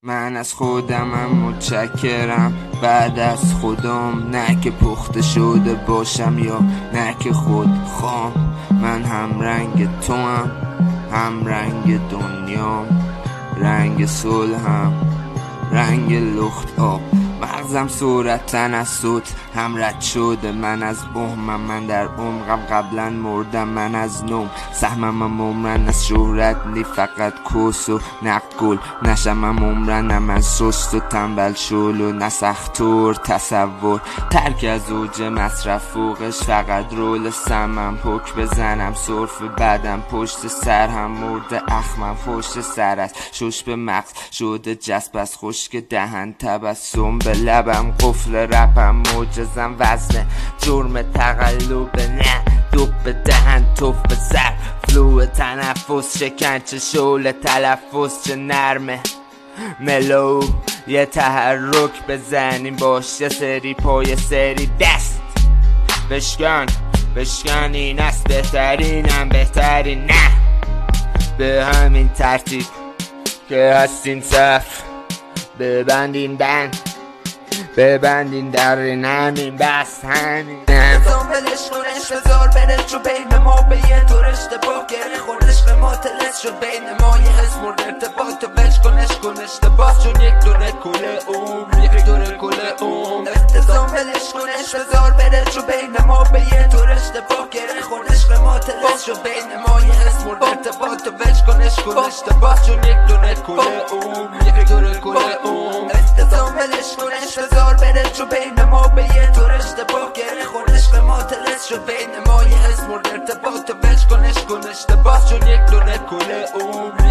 من از خودمم متشکرم، بعد از خودم، نه که پخته شده باشم یا نه که خودخوام. من هم رنگ تو هم رنگ دنیام، رنگ صلحم، رنگ لخت آب. مغزم صورتن از صوت هم رد شده، من از بهمم، من در عمقم قبلا مردم، من از نوم سهمم عمرن از شهرت نی فقط کس و نقل نشمم عمرن، نه من سست و تنبل شل و نه سختور تصور ترک از اوج مصرف فوقش فقط رول سمم پک بزنم صرف بدم پشت سر هم مرده اخمم پشت سر است شش به مغز شده جسب از خشک دهن تبسم به لبم قفل رپم معجزم وزنه جرم تقلب نه دوب به دهن توف به سر فلو تنفس شکنچه شول تلفظ چه نرمه ملو یه تحرک بزنیم باش یه سری پای سری دست بشکن این است بهترینم بهترین نه به همین ترتیب که هستیم صف ببندین بند ببندین در همین بس همین بزن بلش کنش بزار بره چو بین ما به یه طور اشتباه گره خورش به ما تلس شد بین ما یه حس مرد ارتباط و بش کن اشتباه چون یک دوره کله یک دوره کله بزن بلش کنش بزار بره چو بین ما به یه طور اشتباه گره خورش به ما تلس شد بین ما یه حس مرد ارتباط و بش کن اشتباه چون یک دوره کله یک دوره کله بزن بلش کنش بزار بره چو بین ما به یه طور اشتباه گره خورش به ما تلس شد بین ما یه حس مرد ارتباط و بش کن اشتباه چون یک دوره کله